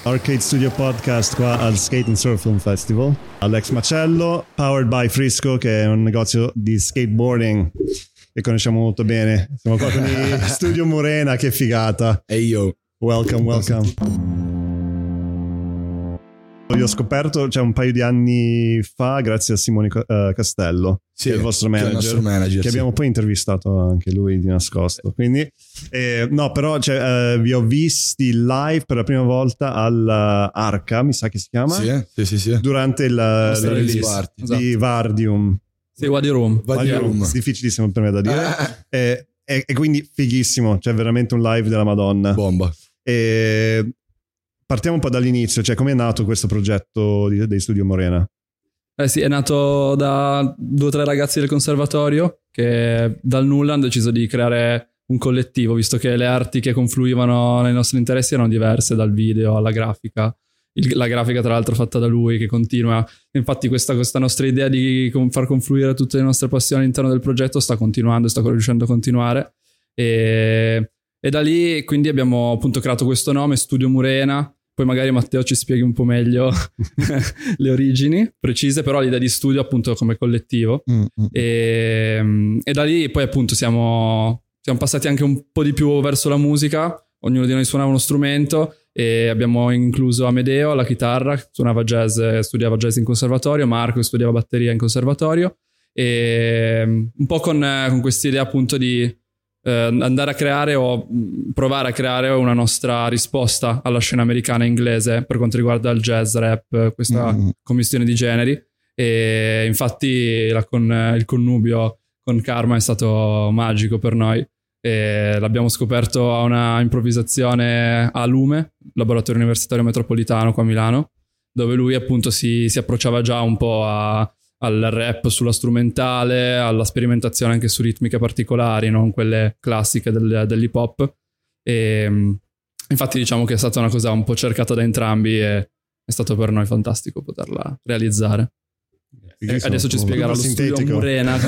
Arcade Studio Podcast qua al Skate and Surf Film Festival. Alex Macello, powered by Frisco, che è un negozio di skateboarding che conosciamo molto bene. Siamo qua con i Studio Murena, che figata. E io. Welcome. Io ho scoperto un paio di anni fa, grazie a Simone Castello, sì, che è il vostro manager, manager, che abbiamo poi intervistato anche lui di nascosto. Quindi no, però vi ho visti live per la prima volta all'Arca, mi sa che si chiama, sì. durante il release di Vardium. Sì, Wadi Room. Difficilissimo per me da dire. E quindi fighissimo, c'è veramente un live della Madonna. Bomba. Partiamo un po' dall'inizio, cioè come è nato questo progetto dei Studio Murena? Sì, è nato da 2 o 3 ragazzi del conservatorio che dal nulla hanno deciso di creare un collettivo, visto che le arti che confluivano nei nostri interessi erano diverse, dal video alla grafica. La grafica tra l'altro fatta da lui, che continua. Infatti questa nostra idea di far confluire tutte le nostre passioni all'interno del progetto sta riuscendo a continuare. E da lì quindi abbiamo appunto creato questo nome, Studio Murena. Poi magari Matteo ci spieghi un po' meglio le origini precise, però l'idea di studio appunto come collettivo. E da lì poi appunto siamo passati anche un po' di più verso la musica. Ognuno di noi suonava uno strumento e abbiamo incluso Amedeo alla chitarra, studiava jazz in conservatorio, Marco studiava batteria in conservatorio, e un po' con questa idea appunto di andare a creare o provare a creare una nostra risposta alla scena americana e inglese per quanto riguarda il jazz, rap, questa commistione di generi. E infatti il connubio con Karma è stato magico per noi. E l'abbiamo scoperto a una improvvisazione a Lume, laboratorio universitario metropolitano qua a Milano, dove lui appunto si approcciava già un po' al rap sulla strumentale, alla sperimentazione anche su ritmiche particolari, non quelle classiche dell'hip hop. E infatti diciamo che è stata una cosa un po' cercata da entrambi e è stato per noi fantastico poterla realizzare. Adesso ci spiegherà lo Studio Murena.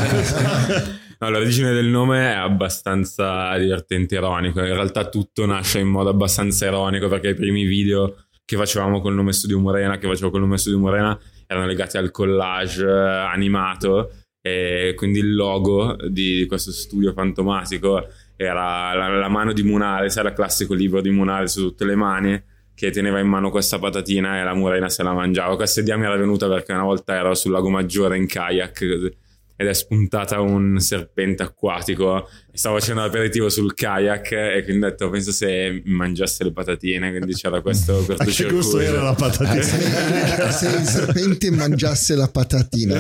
No, l'origine del nome è abbastanza divertente e ironico. In realtà tutto nasce in modo abbastanza ironico, perché i primi video che facevamo col nome Studio Murena, erano legati al collage animato, e quindi il logo di questo studio fantomatico era la mano di Munare, sai, il classico libro di Munare su tutte le mani, che teneva in mano questa patatina e la Murena se la mangiava. Questa idea mi era venuta perché una volta ero sul lago Maggiore in kayak ed è spuntata un serpente acquatico, stavo facendo l'aperitivo sul kayak e quindi ho detto, penso se mangiasse le patatine, quindi c'era questo cortocircuito. Che gusto era la patatina? Se il serpente mangiasse la patatina.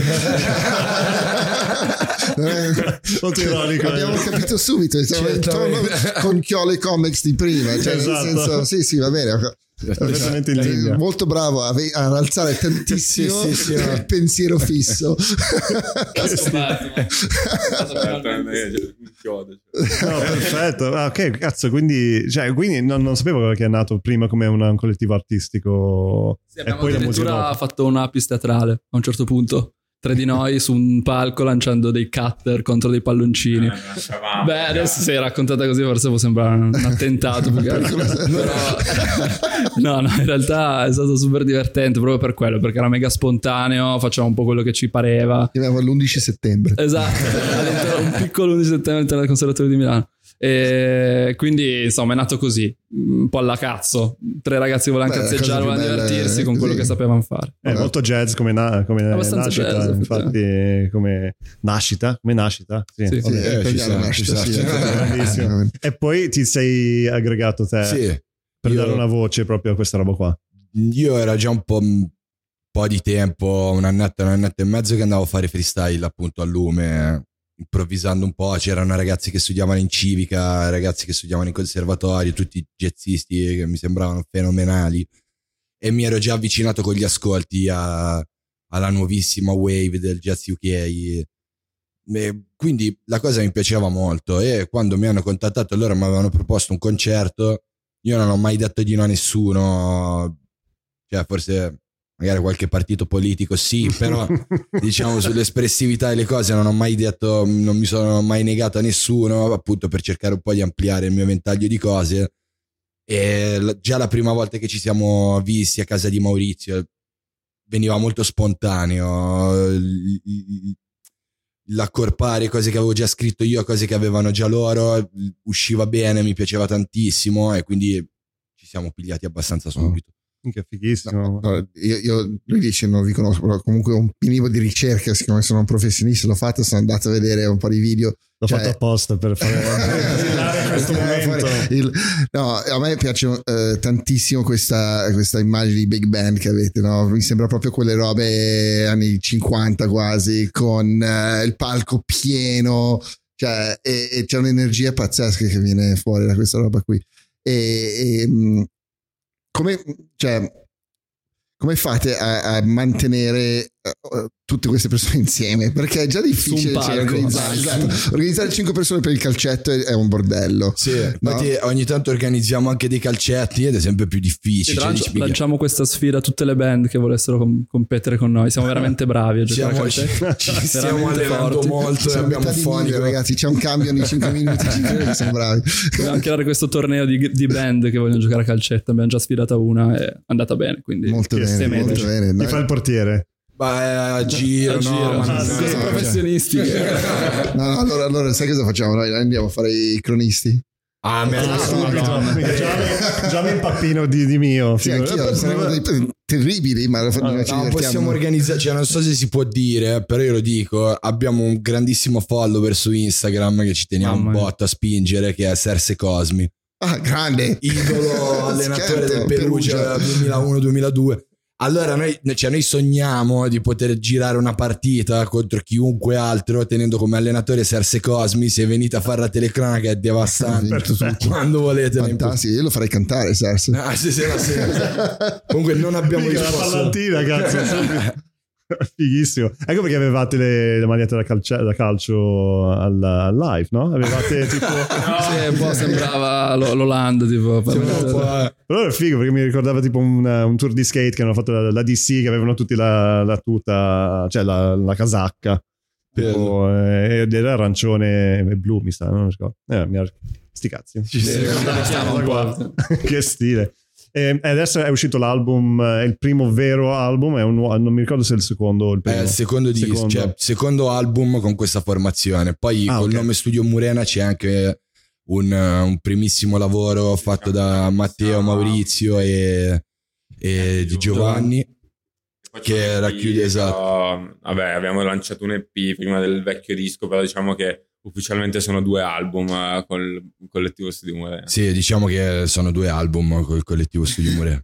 Molto ironico. Abbiamo capito subito, siamo in tono con Chiole Comics di prima, cioè esatto. Nel senso, sì, va bene. Perfettamente in linea. Molto bravo ad alzare tantissimo il pensiero fisso. No, perfetto. Ok, cazzo, quindi non sapevo che è nato prima come un collettivo artistico. Sì, abbiamo e poi addirittura fatto una pista teatrale a un certo punto, 3 di noi su un palco lanciando dei cutter contro dei palloncini. Beh, adesso se raccontata così forse può sembrare un attentato, però no, in realtà è stato super divertente proprio per quello, perché era mega spontaneo, facciamo un po' quello che ci pareva. Eravamo l'11 settembre. Esatto, un piccolo 11 settembre all'interno del Conservatorio di Milano. E quindi insomma è nato così, un po' alla cazzo. 3 ragazzi volevano cazzeggiare, volevano divertirsi con quello che sapevano fare. È molto jazz come nascita, jazz, infatti come nascita. Sì. Bellissimo. E poi ti sei aggregato te per dare una voce proprio a questa roba qua. Io era già un po' di tempo, un annetto e mezzo, che andavo a fare freestyle appunto a Lume, improvvisando un po'. C'erano ragazzi che studiavano in civica, ragazzi che studiavano in conservatorio, tutti jazzisti che mi sembravano fenomenali, e mi ero già avvicinato con gli ascolti alla nuovissima wave del jazz UK, e quindi la cosa mi piaceva molto. E quando mi hanno contattato, loro mi avevano proposto un concerto, io non ho mai detto di no a nessuno, cioè forse magari qualche partito politico sì, però diciamo sull'espressività delle cose non ho mai detto, non mi sono mai negato a nessuno, appunto per cercare un po' di ampliare il mio ventaglio di cose. E già la prima volta che ci siamo visti a casa di Maurizio veniva molto spontaneo l'accorpare cose che avevo già scritto io, cose che avevano già loro, usciva bene, mi piaceva tantissimo e quindi ci siamo pigliati abbastanza subito. Che fighissimo. Lui dice non vi conosco, però comunque un minimo di ricerca, siccome sono un professionista, l'ho fatto, sono andato a vedere un po' di video. L'ho fatto apposta per fare questo momento. No, a me piace tantissimo questa immagine di big band che avete, no? Mi sembra proprio quelle robe anni 50 quasi, con il palco pieno, cioè, e c'è un'energia pazzesca che viene fuori da questa roba qui. Come fate a mantenere tutte queste persone insieme? Perché è già difficile organizzare 5 persone per il calcetto è un bordello. Sì, infatti ogni tanto organizziamo anche dei calcetti ed è sempre più difficile. Lanciamo questa sfida a tutte le band che volessero competere con noi. Siamo veramente bravi a giocare a calcetti. Ci stiamo allenando molto e abbiamo fonico. Ragazzi, c'è un cambio nei 5 minuti. Siamo bravi. Dobbiamo anche dare questo torneo di band che vogliono giocare a calcetto. Abbiamo già sfidata una e è andata bene. Quindi molto bene. Chi fa il portiere? A giro, professionisti. No, allora sai cosa facciamo? Noi andiamo a fare i cronisti. Già mi impappino di mio. Sì, anch'io saremo terribili, ma no, possiamo organizzare, cioè non so se si può dire, però io lo dico, abbiamo un grandissimo follower su Instagram che ci teniamo un botto a spingere, che è Serse Cosmi. Ah, grande idolo, allenatore del Perugia 2001-2002. Allora noi sogniamo di poter girare una partita contro chiunque altro tenendo come allenatore Serse Cosmi. Se venite a fare la telecronaca è devastante. Quando volete. Fantastico, io lo farei cantare Serse. Sì. Comunque non abbiamo la pallantina, cazzo. Fighissimo. Ecco perché avevate le magliette da calcio al live, no? Avevate tipo sì, un po' sembrava l'Olanda tipo. Però è figo perché mi ricordava tipo un tour di skate che hanno fatto la DC, che avevano tutti la tuta, cioè la casacca tipo, ed era arancione e blu, mi sta, non lo so. Sti cazzi. Che stile. E adesso è uscito l'album, è il primo vero album, non mi ricordo se è il secondo o il primo. È il secondo album con questa formazione. Poi col nome Studio Murena c'è anche un primissimo lavoro fatto da Matteo, Maurizio e di Giovanni, che racchiude vabbè, abbiamo lanciato un EP prima del vecchio disco, però diciamo che ufficialmente sono 2 album col collettivo Studio Murena. Sì, diciamo che sono 2 album col collettivo Studio Murena.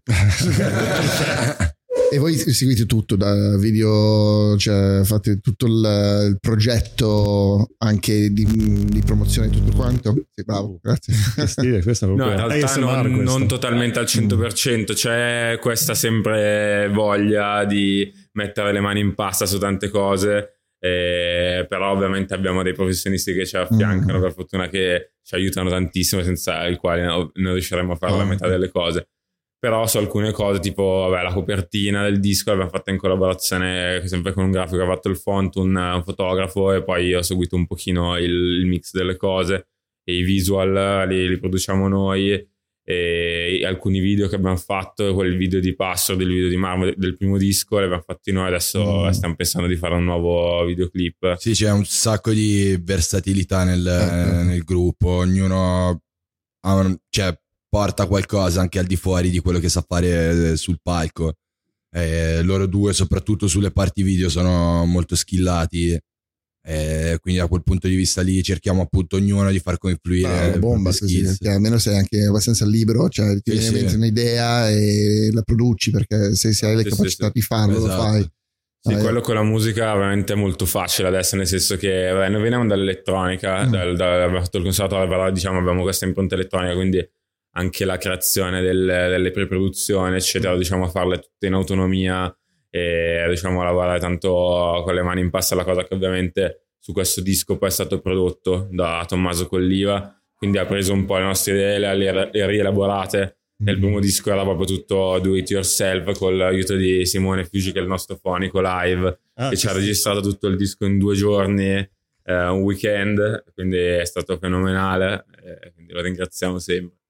E voi seguite tutto da video, cioè fate tutto il progetto anche di promozione, tutto quanto? Sì, bravo, grazie. Questo no, in realtà non totalmente al 100%, c'è questa sempre voglia di mettere le mani in pasta su tante cose. Però ovviamente abbiamo dei professionisti che ci affiancano, per fortuna, che ci aiutano tantissimo, senza i quali non riusciremmo a fare la metà delle cose. Però su alcune cose, tipo la copertina del disco l'abbiamo fatta in collaborazione sempre con un grafico che ha fatto il font, un fotografo, e poi ho seguito un pochino il mix delle cose, e i visual li produciamo noi, e alcuni video che abbiamo fatto, quel video di Password, il video di Marmo del primo disco, li abbiamo fatti noi. Adesso stiamo pensando di fare un nuovo videoclip. Sì, c'è un sacco di versatilità nel gruppo, ognuno porta qualcosa anche al di fuori di quello che sa fare sul palco. Loro due, soprattutto sulle parti video, sono molto skillati. Quindi da quel punto di vista lì cerchiamo appunto ognuno di far confluire la bomba, così, almeno sei anche abbastanza libero, cioè ti viene in mente un'idea e la produci, perché se hai le capacità di farlo, lo fai. Sì, quello con la musica veramente è molto facile adesso, nel senso che noi veniamo dall'elettronica, abbiamo fatto il conservatorio, però diciamo abbiamo questa impronta elettronica, quindi anche la creazione delle preproduzioni eccetera, diciamo a farle tutte in autonomia, e diciamo lavorare tanto con le mani in pasta, la cosa che ovviamente su questo disco poi è stato prodotto da Tommaso Colliva, quindi ha preso un po' le nostre idee, le ha rielaborate. Nel primo disco era proprio tutto do it yourself, con l'aiuto di Simone Fugi, che è il nostro fonico live, che ci ha registrato tutto il disco in 2 giorni, un weekend, quindi è stato fenomenale, quindi lo ringraziamo sempre.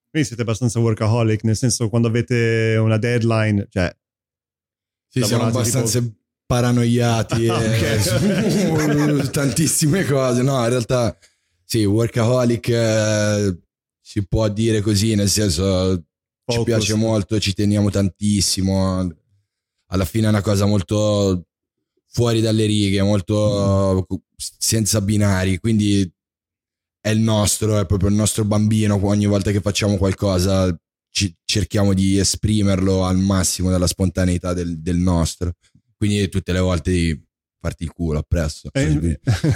Quindi siete abbastanza workaholic, nel senso quando avete una deadline, cioè... Sì, siamo abbastanza paranoiati su tantissime cose. No, in realtà sì, workaholic si può dire così, nel senso ci piace molto, ci teniamo tantissimo. Alla fine è una cosa molto fuori dalle righe, molto senza binari, quindi è proprio il nostro bambino. Ogni volta che facciamo qualcosa cerchiamo di esprimerlo al massimo dalla spontaneità del nostro, quindi tutte le volte di farti il culo appresso. Però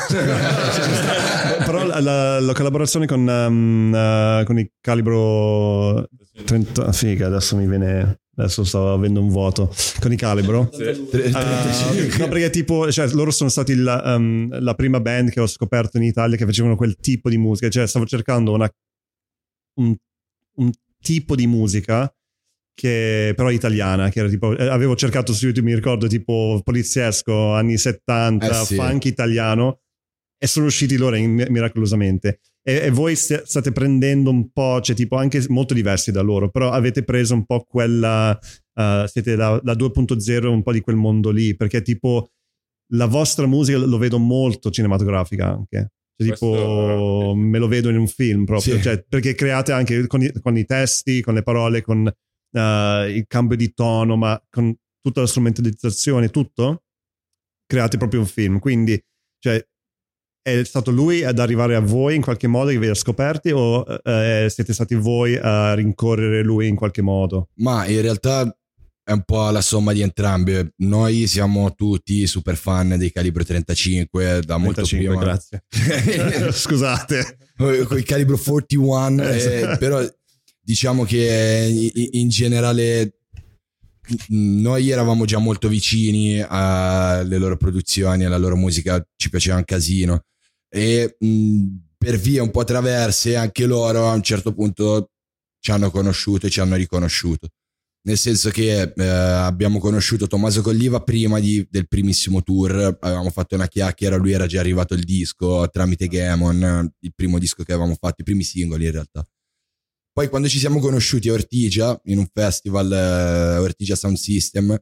la collaborazione con il calibro 30, figa, adesso stavo avendo un vuoto con i calibro. No, perché tipo, cioè, loro sono stati la prima band che ho scoperto in Italia che facevano quel tipo di musica, cioè stavo cercando un tipo di musica che però italiana, che era tipo, avevo cercato su YouTube, mi ricordo, tipo poliziesco anni 70, sì, funk italiano, e sono usciti loro miracolosamente. E voi state prendendo un po', cioè tipo anche molto diversi da loro, però avete preso un po' quella, siete la 2.0, un po' di quel mondo lì, perché tipo la vostra musica lo vedo molto cinematografica anche. Cioè, tipo me lo vedo in un film proprio, sì. Cioè, perché create anche con i testi, con le parole, con il cambio di tono, ma con tutta la strumentalizzazione, tutto create proprio un film. Quindi, cioè, è stato lui ad arrivare a voi in qualche modo che vi ha scoperti, o siete stati voi a rincorrere lui in qualche modo? Ma in realtà è un po' la somma di entrambe. Noi siamo tutti super fan dei calibro 35 da molto 35, prima. Grazie. Scusate. Con il calibro 41, però diciamo che in generale noi eravamo già molto vicini alle loro produzioni, alla loro musica, ci piaceva un casino, e per vie un po' traverse anche loro a un certo punto ci hanno conosciuto e ci hanno riconosciuto. Nel senso che abbiamo conosciuto Tommaso Colliva prima del primissimo tour, avevamo fatto una chiacchiera, lui era già arrivato il disco tramite Gaemon, il primo disco che avevamo fatto, i primi singoli in realtà. Poi quando ci siamo conosciuti a Ortigia, in un festival, Ortigia Sound System,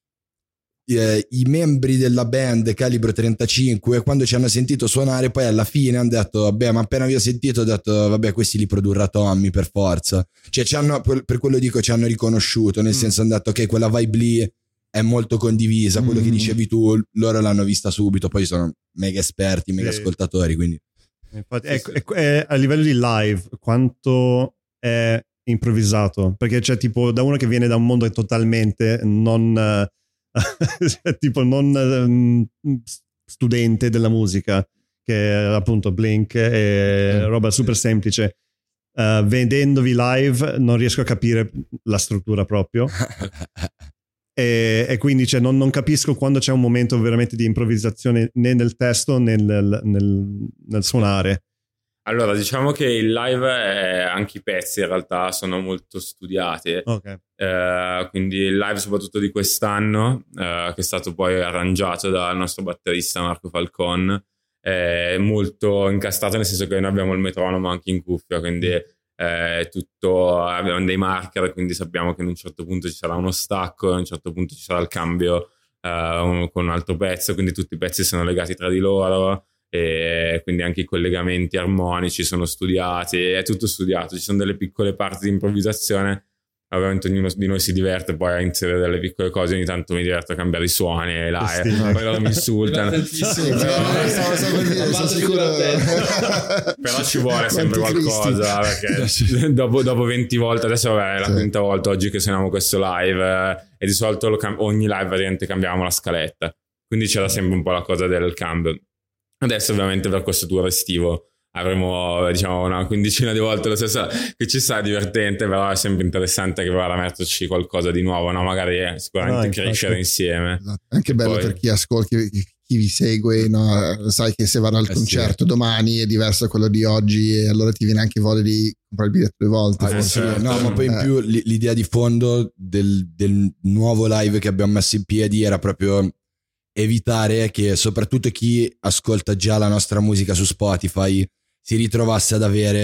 i membri della band Calibro 35, quando ci hanno sentito suonare, poi alla fine hanno detto, vabbè, ma appena vi ho sentito ho detto, vabbè, questi li produrrà Tommy per forza. Cioè per quello dico, ci hanno riconosciuto, nel senso hanno detto, ok, quella vibe lì è molto condivisa, quello che dicevi tu, loro l'hanno vista subito, poi sono mega esperti, mega ascoltatori, quindi... Infatti, a livello di live, quanto è improvvisato? Perché c'è tipo, da uno che viene da un mondo totalmente non... tipo non studente della musica, che è appunto Blink e roba super semplice, vedendovi live non riesco a capire la struttura proprio e quindi cioè, non capisco quando c'è un momento veramente di improvvisazione né nel testo né nel suonare. Allora, diciamo che il live, anche i pezzi in realtà sono molto studiati. Okay. Quindi il live soprattutto di quest'anno, che è stato poi arrangiato dal nostro batterista Marco Falcon, è molto incastrato, nel senso che noi abbiamo il metronomo anche in cuffia, quindi tutto, abbiamo dei marker, quindi sappiamo che a un certo punto ci sarà uno stacco, a un certo punto ci sarà il cambio con un altro pezzo, quindi tutti i pezzi sono legati tra di loro. E quindi anche i collegamenti armonici sono studiati, è tutto studiato, ci sono delle piccole parti di improvvisazione, ovviamente ognuno di noi si diverte poi a inserire delle piccole cose, ogni tanto mi diverto a cambiare i suoni e là, poi loro mi insultano. Però ci vuole sempre qualcosa, perché dopo 20 volte, adesso vabbè, è la quinta volta oggi che suoniamo questo live, e di solito ogni live praticamente cambiamo la scaletta, quindi c'era sempre un po' la cosa del cambio. Adesso ovviamente per questo tour estivo avremo, diciamo, una quindicina di volte lo stesso, che ci sarà divertente, però è sempre interessante arrivare a metterci qualcosa di nuovo, no? Magari sicuramente crescere insieme. Esatto. Anche bello per chi ascolta, chi vi segue, no? Sai che se vanno al concerto domani è diverso da quello di oggi, e allora ti viene anche voglia di comprare il biglietto 2 volte. No, ma poi in più l'idea di fondo del nuovo live che abbiamo messo in piedi era proprio evitare che soprattutto chi ascolta già la nostra musica su Spotify si ritrovasse ad avere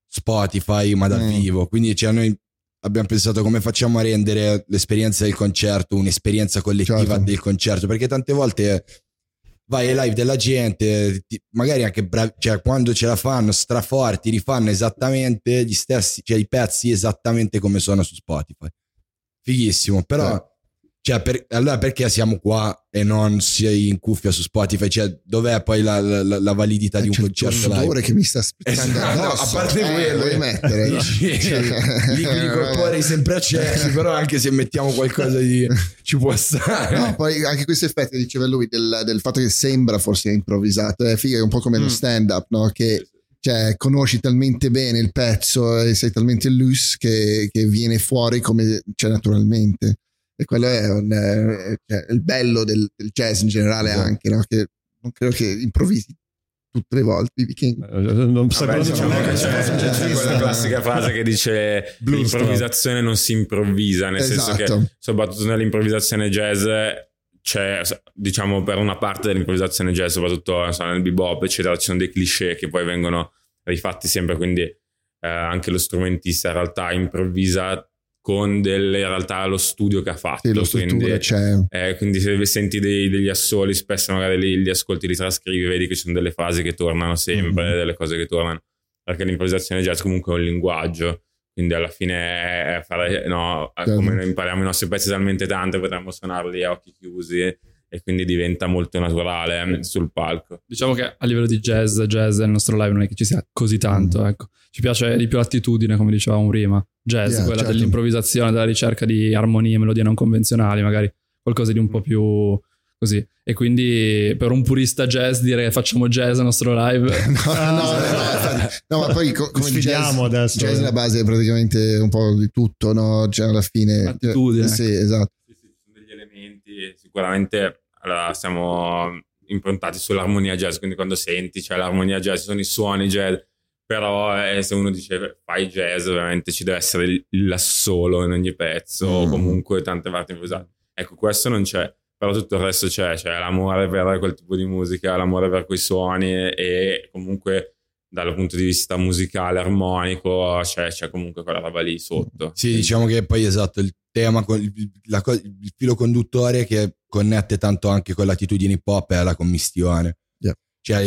Spotify ma dal vivo, quindi cioè, noi abbiamo pensato come facciamo a rendere l'esperienza del concerto un'esperienza collettiva del concerto, perché tante volte vai ai live della gente, magari anche cioè quando ce la fanno straforti, rifanno esattamente gli stessi, cioè i pezzi esattamente come sono su Spotify, fighissimo, però cioè allora perché siamo qua e non sei in cuffia su Spotify? Cioè dov'è poi la validità di un concerto live? C'è il che mi sta aspettando addosso. A parte quello vuoi mettere liquidi corporei sempre accesi, però anche se mettiamo qualcosa di ci può stare. No, poi anche questo effetto che diceva lui del fatto che sembra forse improvvisato è figo, è un po' come lo stand up, no? Che cioè conosci talmente bene il pezzo e sei talmente loose che viene fuori come cioè naturalmente. E quello è il bello del jazz in generale, anche, no? Che non credo che improvvisi tutte le volte. Non so c'è quella classica frase che dice l'improvvisazione non si improvvisa, nel senso che soprattutto nell'improvvisazione jazz c'è, diciamo, per una parte dell'improvvisazione jazz, soprattutto nel bebop eccetera, ci sono dei cliché che poi vengono rifatti sempre, quindi anche lo strumentista in realtà improvvisa con in realtà lo studio che ha fatto, quindi se senti degli assoli spesso magari li ascolti, li trascrivi, vedi che ci sono delle frasi che tornano sempre, delle cose che tornano, perché l'improvvisazione jazz comunque è un linguaggio, quindi alla fine è fare, come noi impariamo i nostri pezzi talmente tanto, potremmo suonarli a occhi chiusi e quindi diventa molto naturale sul palco. Diciamo che a livello di jazz nel nostro live non è che ci sia così tanto, ecco. Ci piace di più l'attitudine, come dicevamo prima, jazz, quella dell'improvvisazione, della ricerca di armonie, melodie non convenzionali, magari qualcosa di un po' più così. E quindi per un purista jazz dire che facciamo jazz al nostro live no, ma poi come jazz è la base praticamente un po' di tutto, no? Cioè alla fine l'attitudine, sì, esatto. Sono degli elementi, sicuramente allora, siamo improntati sull'armonia jazz, quindi quando senti c'è l'armonia jazz, sono i suoni jazz, però se uno dice fai jazz ovviamente ci deve essere l'assolo in ogni pezzo o comunque tante parti improvvisate, ecco questo non c'è, però tutto il resto c'è l'amore per quel tipo di musica, l'amore per quei suoni e comunque dal punto di vista musicale, armonico, c'è comunque quella roba lì sotto. Sì, diciamo che poi esatto, il tema, il filo conduttore che connette tanto anche con l'attitudine hip hop è la commistione. Cioè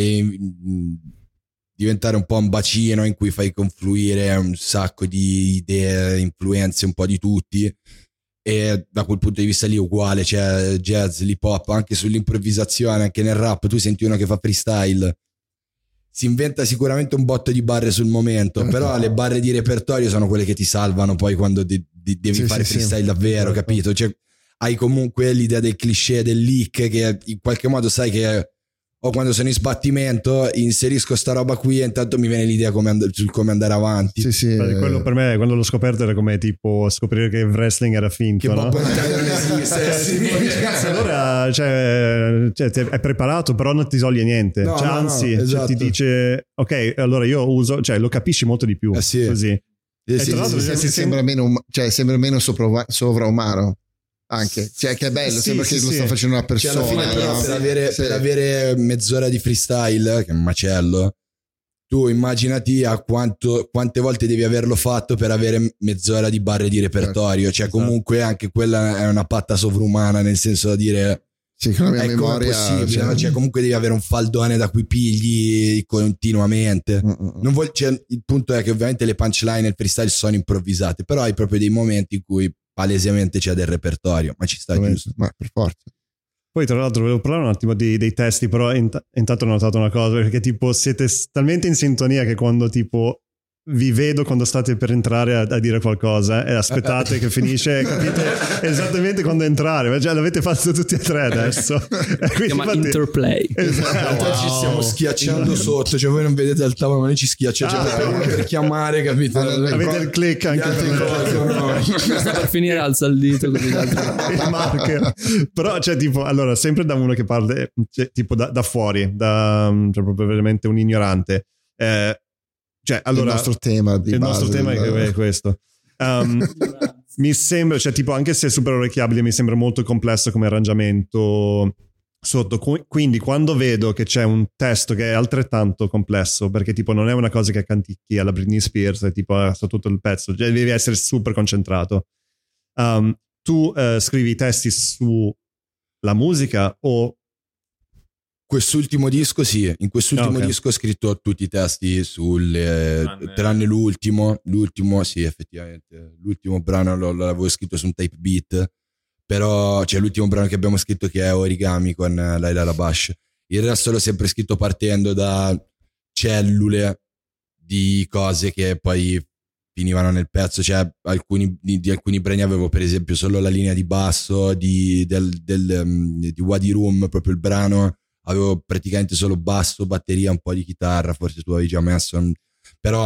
diventare un po' un bacino in cui fai confluire un sacco di idee, influenze un po' di tutti, e da quel punto di vista lì uguale, cioè jazz, l'hip hop, anche sull'improvvisazione, anche nel rap, tu senti uno che fa freestyle, si inventa sicuramente un botto di barre sul momento, però le barre di repertorio sono quelle che ti salvano poi quando devi fare freestyle davvero, capito? Cioè hai comunque l'idea del cliché del leak che in qualche modo sai che quando sono in sbattimento inserisco sta roba qui e intanto mi viene l'idea sul come andare avanti. Quello per me quando l'ho scoperto era come tipo scoprire che il wrestling era finto, che no? non esiste. Allora cioè, è preparato però non ti toglie niente, anzi esatto. ti dice ok, allora io uso, cioè lo capisci molto di più così. Sembra meno sovraumano anche, cioè che è bello, sembra che lo sta facendo una persona, cioè, alla fine, per avere mezz'ora di freestyle, che è un macello, tu immaginati quante volte devi averlo fatto per avere mezz'ora di barre di repertorio, cioè comunque anche quella è una patta sovrumana, nel senso da dire che la mia memoria è possibile, no? Cioè comunque devi avere un faldone da cui pigli continuamente. Il punto è che ovviamente le punchline e il freestyle sono improvvisate, però hai proprio dei momenti in cui palesemente c'è del repertorio, ma ci sta giusto. Ma per forza. Poi tra l'altro volevo parlare un attimo dei testi, però intanto ho notato una cosa, perché tipo siete talmente in sintonia che quando tipo vi vedo quando state per entrare a dire qualcosa e aspettate che finisce, capite esattamente quando entrare, cioè l'avete fatto tutti e tre adesso. Si chiama interplay. Esatto. Ci stiamo schiacciando sotto, cioè voi non vedete al tavolo ma noi ci schiacciamo per chiamare, capito? Avete il click anche per finire alza il dito così il marker. Però c'è tipo, allora sempre da uno che parla tipo da fuori, cioè proprio veramente un ignorante, cioè allora il nostro tema è questo. Mi sembra, cioè tipo anche se è super orecchiabile mi sembra molto complesso come arrangiamento, sotto. Quindi quando vedo che c'è un testo che è altrettanto complesso, perché tipo non è una cosa che canticchi alla Britney Spears, è tipo su tutto il pezzo, cioè devi essere super concentrato. Tu scrivi i testi sulla musica o... Quest'ultimo disco sì, in quest'ultimo disco ho scritto tutti i testi tranne l'ultimo sì, effettivamente l'ultimo brano l'avevo scritto su un type beat, però c'è l'ultimo brano che abbiamo scritto che è Origami con Laila Labash. Il resto l'ho sempre scritto partendo da cellule di cose che poi finivano nel pezzo, cioè di alcuni brani avevo per esempio solo la linea di basso di Wadi Room, proprio il brano avevo praticamente solo basso, batteria, un po' di chitarra, forse tu avevi già messo, però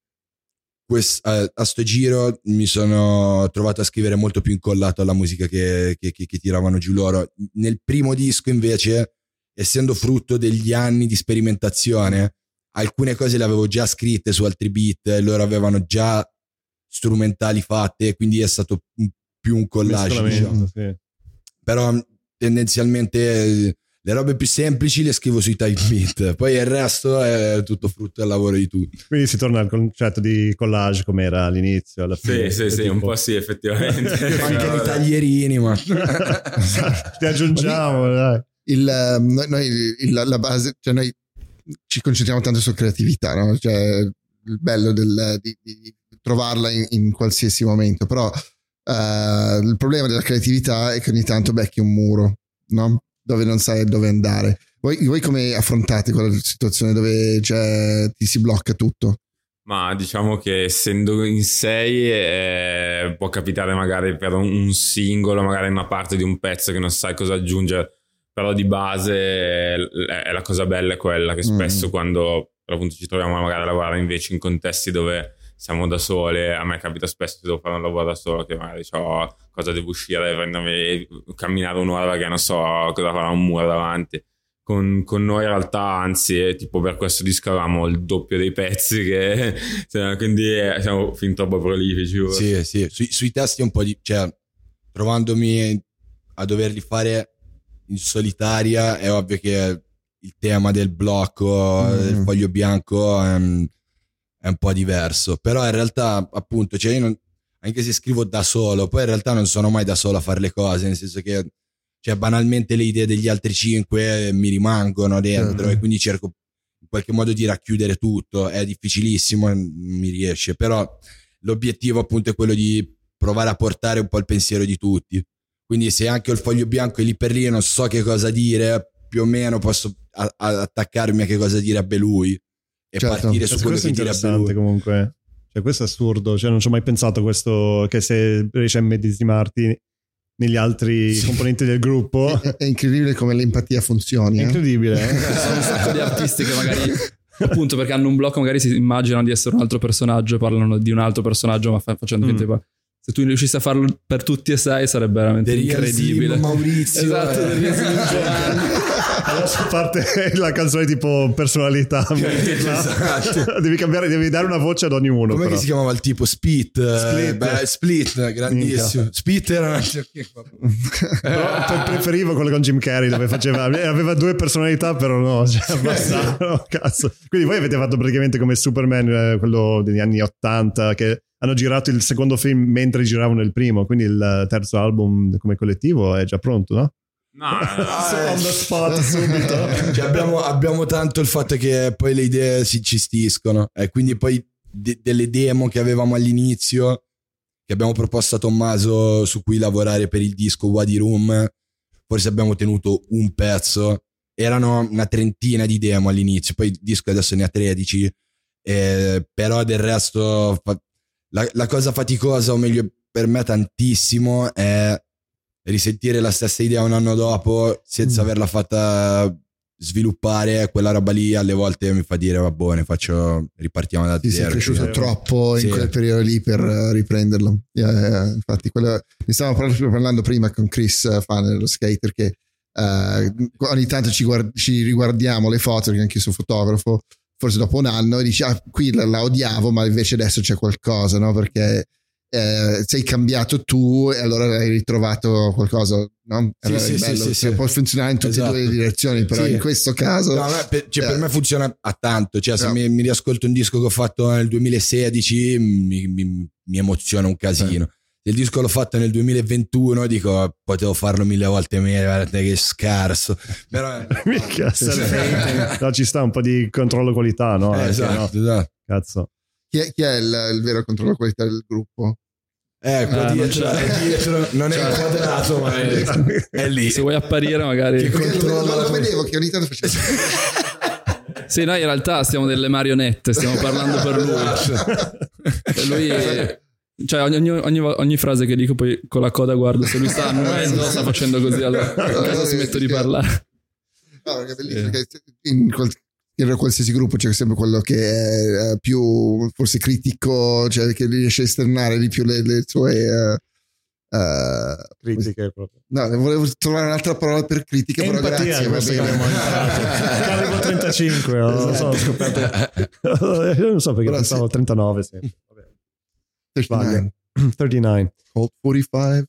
a sto giro mi sono trovato a scrivere molto più incollato alla musica che tiravano giù loro. Nel primo disco invece, essendo frutto degli anni di sperimentazione, alcune cose le avevo già scritte su altri beat, loro avevano già strumentali fatte, quindi è stato più un collage, diciamo. Sì. Però tendenzialmente le robe più semplici le scrivo sui type beat, poi il resto è tutto frutto del lavoro di tutti. Quindi si torna al concetto di collage come era all'inizio, alla fine. Sì, tipo... un po' sì, effettivamente. Anche i taglierini, ma ti aggiungiamo, dai. La base, cioè noi ci concentriamo tanto su creatività, no? Cioè il bello di trovarla in qualsiasi momento, però il problema della creatività è che ogni tanto becchi un muro, no? Dove non sai dove andare. Voi come affrontate quella situazione dove ti si blocca tutto? Ma diciamo che essendo in 6 può capitare magari per un singolo, magari una parte di un pezzo che non sai cosa aggiungere, però di base è la cosa bella è quella che spesso quando appunto ci troviamo magari a lavorare invece in contesti dove siamo da sole, a me capita spesso che devo fare un lavoro da solo che magari so cosa devo uscire, prendermi, camminare un'ora perché non so cosa farà un muro davanti. Con noi in realtà anzi tipo per questo disco avevamo il doppio dei pezzi quindi siamo fin troppo prolifici. Sì. Sui testi un po' cioè trovandomi a doverli fare in solitaria è ovvio che il tema del blocco del foglio bianco è un po' diverso, però in realtà appunto cioè anche se scrivo da solo poi in realtà non sono mai da solo a fare le cose, nel senso che cioè banalmente le idee degli altri 5 mi rimangono dentro e quindi cerco in qualche modo di racchiudere tutto. È difficilissimo, non mi riesce, però l'obiettivo appunto è quello di provare a portare un po' il pensiero di tutti, quindi se anche ho il foglio bianco e lì per lì e non so che cosa dire, più o meno posso attaccarmi a che cosa direbbe lui e partire su quello che direbbe lui. Comunque, cioè questo è assurdo, cioè non ci ho mai pensato questo, che se riesci a medesimarti negli altri componenti del gruppo è incredibile come l'empatia funzioni. È incredibile. Ci sono un sacco di artisti che magari appunto perché hanno un blocco magari si immaginano di essere un altro personaggio e parlano di un altro personaggio ma facendo finta di se tu riuscissi a farlo per tutti e 6 sarebbe veramente incredibile. Maurizio, esatto, adesso parte la canzone tipo personalità esatto. devi dare una voce ad ognuno. Come si chiamava il tipo? Split, grandissimo. Minchia. Split era però preferivo quello con Jim Carrey dove aveva 2 personalità però no, cioè, abbastanza, cazzo. Quindi voi avete fatto praticamente come Superman, quello degli anni 80 che hanno girato il secondo film mentre giravano il primo, quindi il terzo album come collettivo è già pronto, no? No, on the spot subito. Cioè abbiamo tanto il fatto che poi le idee si cistiscono e quindi poi delle demo che avevamo all'inizio che abbiamo proposto a Tommaso su cui lavorare per il disco Wadi Room, forse abbiamo tenuto un pezzo, erano una trentina di demo all'inizio, poi il disco adesso ne ha 13, però del resto la cosa faticosa, o meglio per me tantissimo, è risentire la stessa idea un anno dopo senza averla fatta sviluppare. Quella roba lì alle volte mi fa dire va buone, ripartiamo da zero. Sì, è cresciuto troppo in quel periodo lì per riprenderlo. Infatti ne stavamo parlando prima con Chris Fan, lo skater, che ogni tanto ci riguardiamo le foto, perché anche io sono fotografo, forse dopo un anno, e dici qui la odiavo ma invece adesso c'è qualcosa, no? Perché sei cambiato tu e allora hai ritrovato qualcosa, no? Allora Sì. Può funzionare in tutte e due le direzioni, però in questo caso per me funziona a tanto, cioè se mi riascolto un disco che ho fatto nel 2016 mi emoziona un casino. Se il disco l'ho fatto nel 2021 dico potevo farlo 1000 volte meglio, guardate che scarso, però no, ci sta un po' di controllo qualità, no? Esatto. Cazzo. Chi è il vero controllo qualità del gruppo? Qua dietro, non è inquadrato, ma è lì. Se vuoi apparire magari Lo vedevo che ogni tanto faceva sì, noi in realtà siamo delle marionette, stiamo parlando per lui. E lui, cioè ogni frase che dico poi con la coda guardo se lui sta annuendo, sta facendo così, allora smetto di parlare. No, perché è bellissimo che in qualsiasi gruppo c'è sempre quello che è più forse critico, cioè che riesce a esternare di più le sue critiche proprio. No, volevo trovare un'altra parola per critica, però grazie, va bene. Carico 35, non so, ho scoperto. Io non so perché però pensavo 39 sempre. 39 Colt 45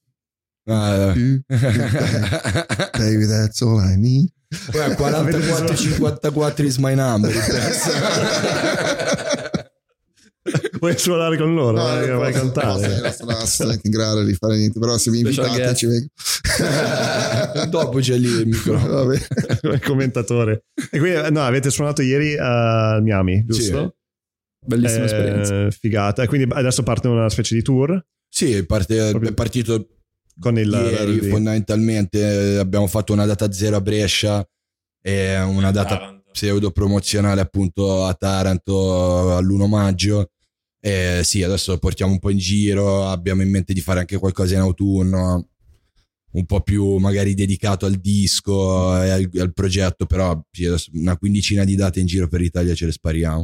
baby, that's all I need. 44-54 is my number. Vuoi suonare con loro? Vai a cantare. Non sono in grado di fare niente, però se mi invitate ci vengo. Dopo c'è lì il microfono. Il commentatore. E quindi avete suonato ieri a Miami, giusto? Sì. Bellissima esperienza. Figata. E quindi adesso parte una specie di tour? Sì, è partito con ieri, fondamentalmente abbiamo fatto una data zero a Brescia e una data pseudo promozionale appunto a Taranto all'1 maggio e sì, adesso lo portiamo un po' in giro, abbiamo in mente di fare anche qualcosa in autunno un po' più magari dedicato al disco e al progetto, però sì, adesso una quindicina di date in giro per l'Italia ce le spariamo.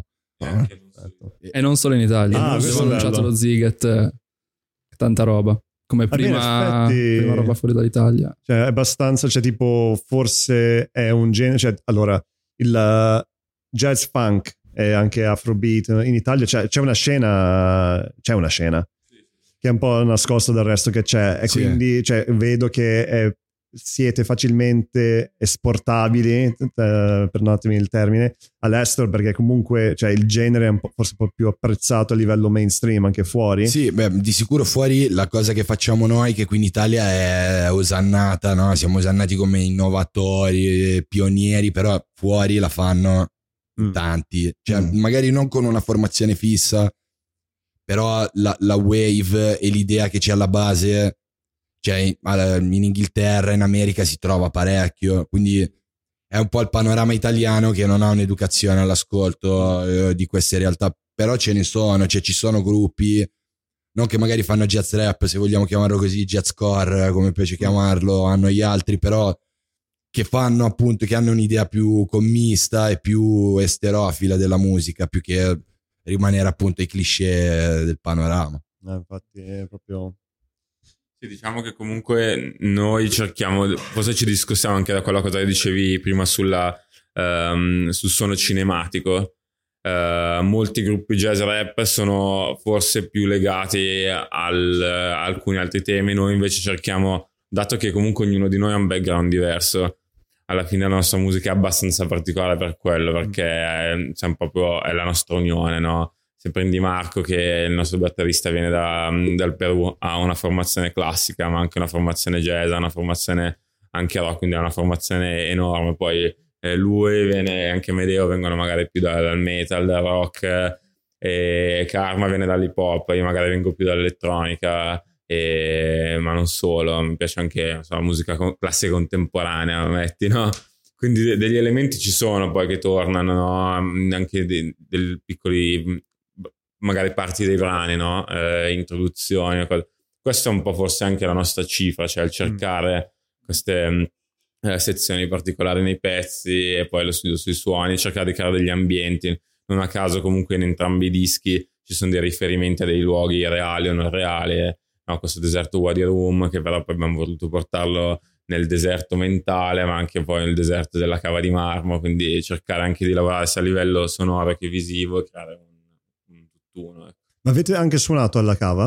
E non solo in Italia, abbiamo annunciato lo Ziget, tanta roba. Come prima roba fuori dall'Italia, cioè è abbastanza, cioè tipo forse è un genere, cioè allora il jazz funk e anche afrobeat in Italia c'è una scena che è un po' nascosta dal resto che c'è e quindi cioè, vedo che siete facilmente esportabili, perdonatemi il termine, all'estero, perché comunque cioè, il genere è forse un po' più apprezzato a livello mainstream anche fuori. Sì, di sicuro fuori la cosa che facciamo noi, che qui in Italia è osannata, no? Siamo osannati come innovatori, pionieri, però fuori la fanno tanti, cioè magari non con una formazione fissa, però la wave e l'idea che c'è alla base, cioè in Inghilterra, in America si trova parecchio, quindi è un po' il panorama italiano che non ha un'educazione all'ascolto di queste realtà, però ce ne sono, cioè ci sono gruppi, non che magari fanno jazz rap, se vogliamo chiamarlo così, jazzcore come piace chiamarlo, hanno gli altri, però che fanno appunto, che hanno un'idea più commista e più esterofila della musica, più che rimanere appunto ai cliché del panorama. Infatti è proprio... Diciamo che comunque noi cerchiamo, forse ci discostiamo anche da quella cosa che dicevi prima sul suono cinematico. Molti gruppi jazz rap sono forse più legati a alcuni altri temi, noi invece cerchiamo, dato che comunque ognuno di noi ha un background diverso, alla fine la nostra musica è abbastanza particolare per quello, perché è la nostra unione, no? Se prendi Marco, che il nostro batterista viene dal Perù, ha una formazione classica ma anche una formazione jazz, una formazione anche rock, quindi è una formazione enorme. Poi lui viene, anche Medeo vengono magari più dal metal, dal rock, e Karma viene dall'hip hop, io magari vengo più dall'elettronica, ma non solo, mi piace anche la musica classica contemporanea, metti, no? Quindi degli elementi ci sono poi che tornano, no? Anche dei piccoli magari parti dei brani, no? Introduzioni, questo è un po' forse anche la nostra cifra, cioè il cercare queste sezioni particolari nei pezzi e poi lo studio sui suoni, cercare di creare degli ambienti. Non a caso comunque in entrambi i dischi ci sono dei riferimenti a dei luoghi reali o non reali, no? Questo deserto Wadi Rum, che però poi abbiamo voluto portarlo nel deserto mentale, ma anche poi nel deserto della Cava di Marmo, quindi cercare anche di lavorare sia a livello sonoro che visivo e creare un tutt'uno. Ma avete anche suonato alla Cava?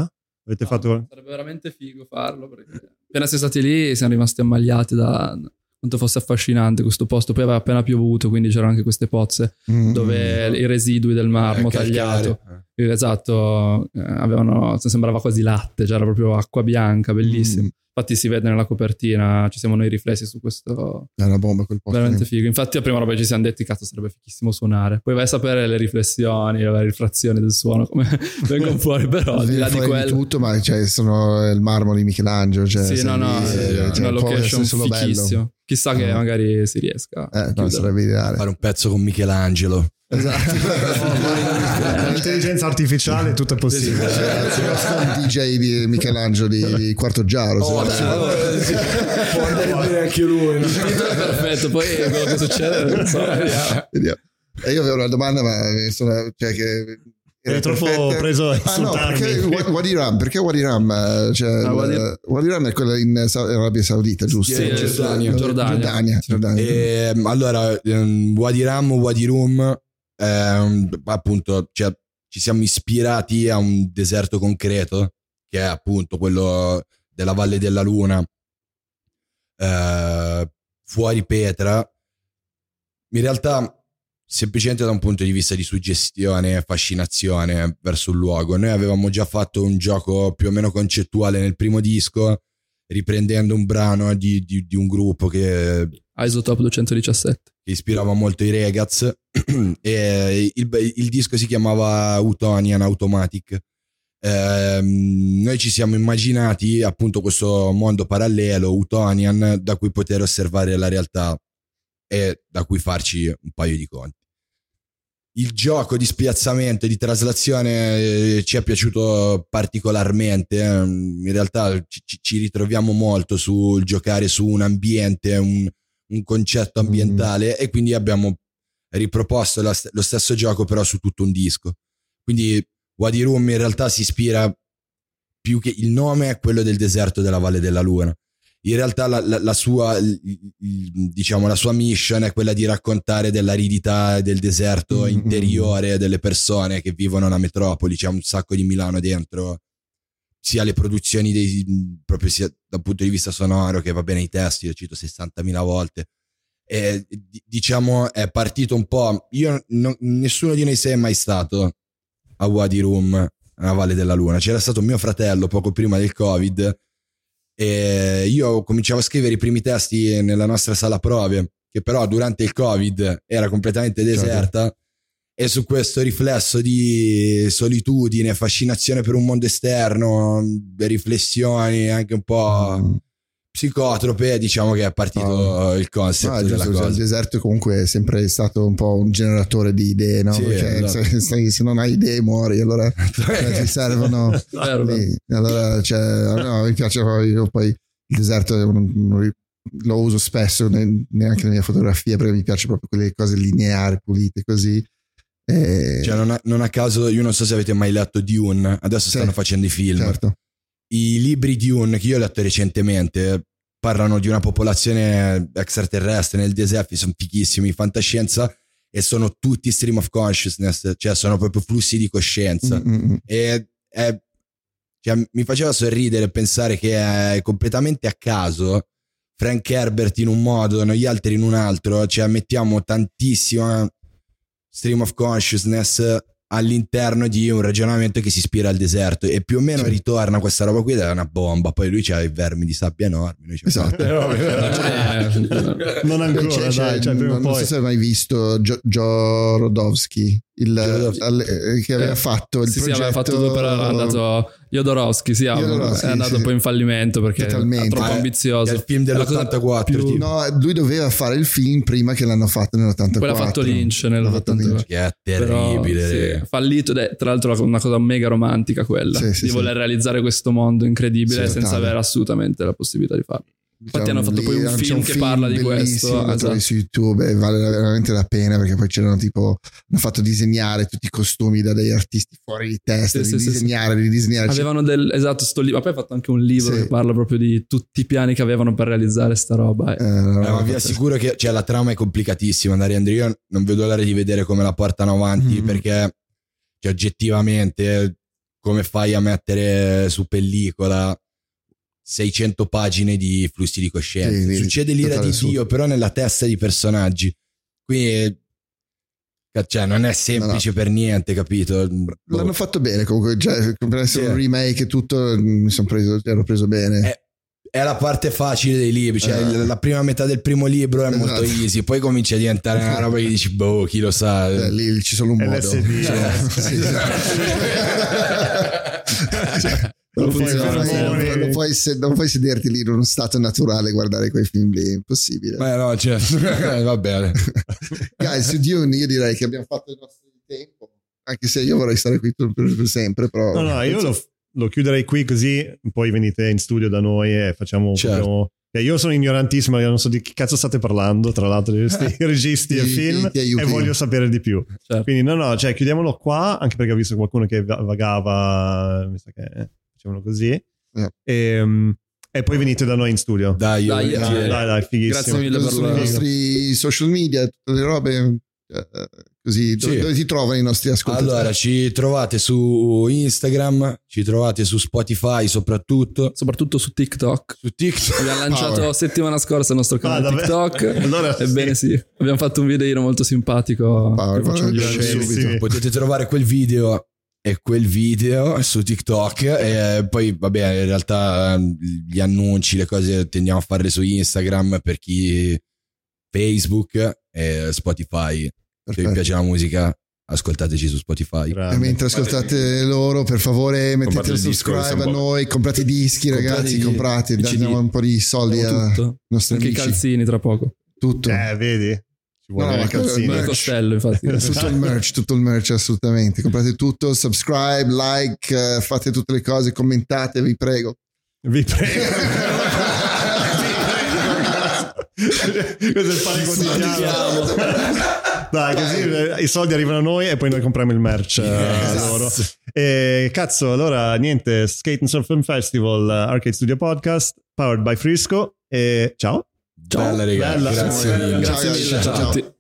Avete fatto... Sarebbe veramente figo farlo, perché appena siamo stati lì siamo rimasti ammagliati da quanto fosse affascinante questo posto. Poi aveva appena piovuto, quindi c'erano anche queste pozze dove i residui del marmo tagliato, esatto, sembrava quasi latte, c'era proprio acqua bianca, bellissimo. Infatti si vede nella copertina, ci siamo noi riflessi su questo. È una bomba quel posto. Veramente figo. Infatti la prima roba che ci siamo detti, cazzo, sarebbe fighissimo suonare. Poi vai a sapere le riflessioni, le rifrazioni del suono, come vengono fuori, però al di là di quello. Tutto, ma sono il marmo di Michelangelo. Cioè, sì, no, una location fighissimo. Bello. Chissà che magari si riesca. No, sarebbe ideale. Fare un pezzo con Michelangelo. Esatto. L'intelligenza artificiale tutto è possibile. Un DJ di Michelangelo di Quarto Giaro. Può andare bene anche lui. Perfetto, poi quello che succede non so. Vediamo. E io avevo una domanda, ma che è troppo preso a insultarmi. No, Wadi Rum, perché Wadi Rum? Wadi Rum è quella in Arabia Saudita, giusto? Sì, Giordania. Allora, Wadi Rum, appunto, cioè, ci siamo ispirati a un deserto concreto, che è appunto quello della Valle della Luna, fuori Petra. In realtà semplicemente da un punto di vista di suggestione e fascinazione verso il luogo. Noi avevamo già fatto un gioco più o meno concettuale nel primo disco, riprendendo un brano di un gruppo che Isotope 217, che ispirava molto i Regaz, e il disco si chiamava Utonian Automatic. Noi ci siamo immaginati appunto questo mondo parallelo, Utonian, da cui poter osservare la realtà e da cui farci un paio di conti. Il gioco di spiazzamento e di traslazione ci è piaciuto particolarmente. In realtà ci ritroviamo molto sul giocare su un ambiente, un concetto ambientale, e quindi abbiamo riproposto lo stesso gioco però su tutto un disco. Quindi Wadi Rum in realtà si ispira, più che il nome è quello del deserto della Valle della Luna. In realtà la sua mission è quella di raccontare dell'aridità del deserto interiore delle persone che vivono la metropoli. C'è un sacco di Milano dentro, sia le produzioni proprio sia dal punto di vista sonoro, che va bene i testi, lo cito 60.000 volte. E diciamo è partito un po'. Nessuno di noi sei mai stato a Wadi Rum, alla Valle della Luna. C'era stato mio fratello poco prima del Covid, e io cominciavo a scrivere i primi testi nella nostra sala prove, che però durante il Covid era completamente deserta. Certo. E su questo riflesso di solitudine, fascinazione per un mondo esterno, riflessioni anche un po' psicotrope, diciamo che è partito il concept della cosa. Il deserto comunque è sempre stato un po' un generatore di idee, no? Sì, perché esatto. se non hai idee muori, allora ti servono. Allora mi piace poi il deserto, lo uso spesso neanche nella mia fotografia, perché mi piace proprio quelle cose lineari, pulite così. Cioè non a caso, io non so se avete mai letto Dune, adesso stanno facendo i film. Certo. I libri Dune che io ho letto recentemente parlano di una popolazione extraterrestre nel deserto, sono fighissimi, fantascienza, e sono tutti stream of consciousness, cioè sono proprio flussi di coscienza. E cioè, mi faceva sorridere pensare che è completamente a caso Frank Herbert in un modo, noi altri in un altro, cioè mettiamo tantissima stream of consciousness all'interno di un ragionamento che si ispira al deserto, e più o meno ritorna questa roba qui, ed è una bomba. Poi lui c'ha i vermi di sabbia enormi, noi esatto. Non ancora, non so se hai mai visto Joe Rodowski, che aveva fatto il progetto. Aveva fatto dopo, era andato Jodorowsky, è andato poi in fallimento perché totalmente. È troppo ambizioso. È il film dell'84. No, lui doveva fare il film prima che l'hanno fatto nell'84. Poi l'ha fatto Lynch nell'84. Che è terribile. Però, fallito, ed è tra l'altro una cosa mega romantica quella, di voler realizzare questo mondo incredibile senza avere assolutamente la possibilità di farlo. Infatti hanno fatto poi un film che parla di questo, esatto. Su YouTube, vale veramente la pena, perché poi c'erano hanno fatto disegnare tutti i costumi da degli artisti fuori di testa, ridisegnare. Avevano sto libro, ma poi ha fatto anche un libro che parla proprio di tutti i piani che avevano per realizzare sta roba. Ma vi assicuro che la trama è complicatissima, Andrea. Io non vedo l'ora di vedere come la portano avanti, perché oggettivamente come fai a mettere su pellicola 600 pagine di flussi di coscienza? Succede l'ira di Dio, però nella testa di personaggi. Quindi cioè non è semplice per niente, capito? L'hanno fatto bene comunque, cioè, per essere un remake e tutto, ero preso bene. È la parte facile dei libri, cioè la prima metà del primo libro è molto easy, poi comincia a diventare una roba che dici chi lo sa. Lì ci sono un modo. Non puoi sederti lì in uno stato naturale a guardare quei film lì, è impossibile. No, cioè, va bene. Guys, su Dune io direi che abbiamo fatto il nostro tempo, anche se io vorrei stare qui per sempre, però no, io lo chiuderei qui, così poi venite in studio da noi e facciamo io sono ignorantissimo, io non so di che cazzo state parlando, tra l'altro, di questi registi e film, e voglio sapere di più. Certo. Quindi cioè chiudiamolo qua, anche perché ho visto qualcuno che vagava, mi sa che facevano così. E poi venite da noi in studio. Dai, fighissimo. Grazie mille per i nostri social media, tutte le robe così. Dove ti trovano i nostri ascoltatori? Allora, ci trovate su Instagram, ci trovate su Spotify, soprattutto su TikTok. Abbiamo lanciato settimana scorsa il nostro canale TikTok. Allora, ebbene sì, abbiamo fatto un video molto simpatico. Potete trovare quel video e quel video su TikTok, e poi vabbè, in realtà gli annunci, le cose tendiamo a farle su Instagram, per chi Facebook e Spotify. Se vi piace la musica, ascoltateci su Spotify. E mentre ascoltate loro, per favore mettete il subscribe a noi, comprate i dischi, ragazzi, comprate, diamo un po' di soldi a nostri anche amici. I calzini tra poco. Tutto. Vedi? Ci vuole il calzino. Il costello, infatti. tutto il merch, assolutamente. Comprate tutto, subscribe, like, fate tutte le cose, commentate, vi prego. Questo è il pane quotidiano. Dai, così i soldi arrivano a noi e poi noi compriamo il merch loro. E cazzo, allora niente, Skate and Surf Film Festival, Arcade Studio Podcast, powered by Frisco, e ciao. Bella, ragazzi. Grazie mille. Grazie mille a tutti.